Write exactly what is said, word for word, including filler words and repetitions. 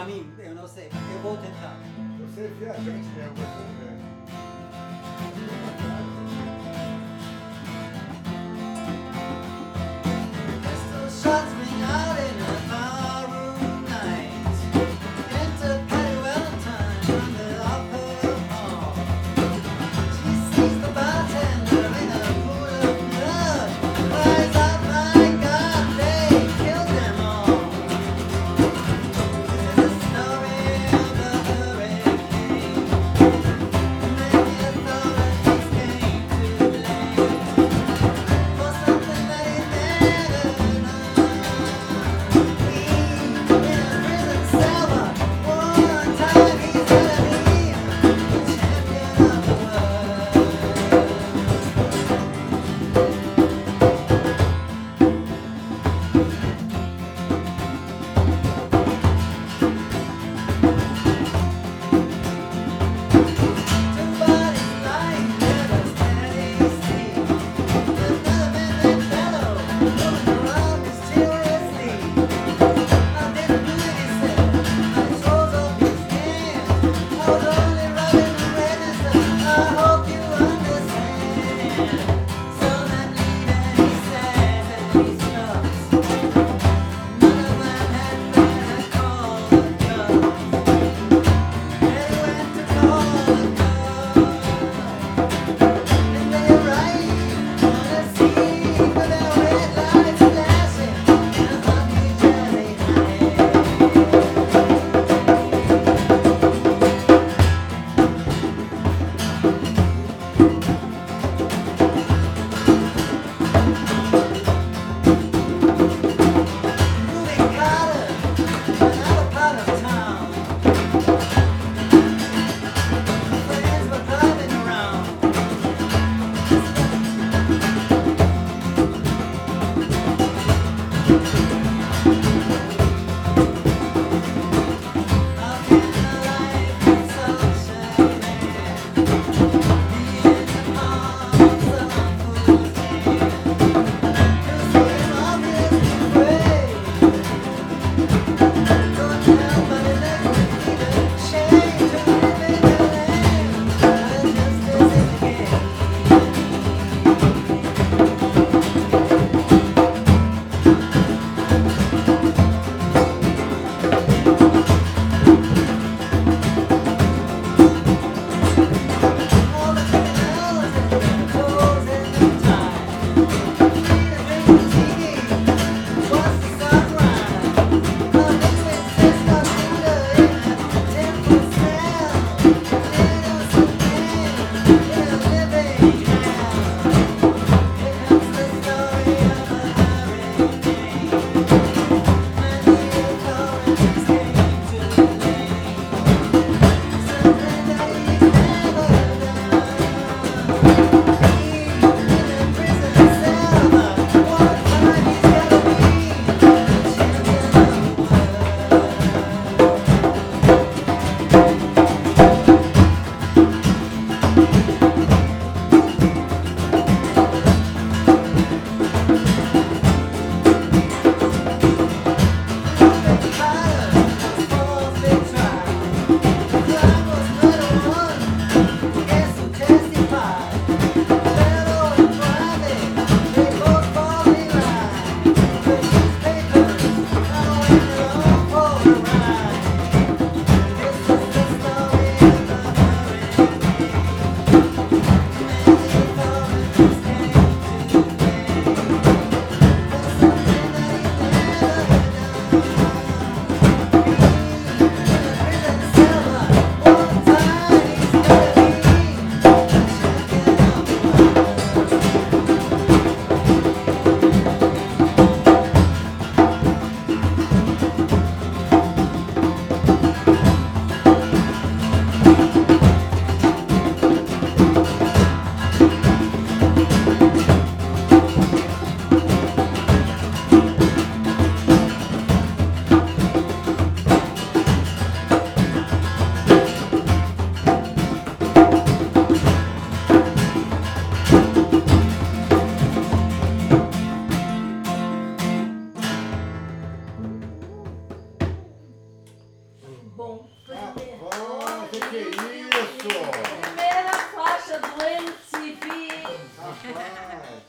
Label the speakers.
Speaker 1: mim, eu não sei, eu vou tentar.
Speaker 2: Você é viajante mesmo, né?
Speaker 1: Pistol shots ring out in a barroom night. Enter Patty Valentine on the upper hall. She sees the bartender in a pool of blood. Cries out, my God, they killed them all. There's a story of a hurricane, and then the authorities came.
Speaker 3: Bom,
Speaker 2: Ah,
Speaker 3: primeiro.
Speaker 2: nossa, que isso!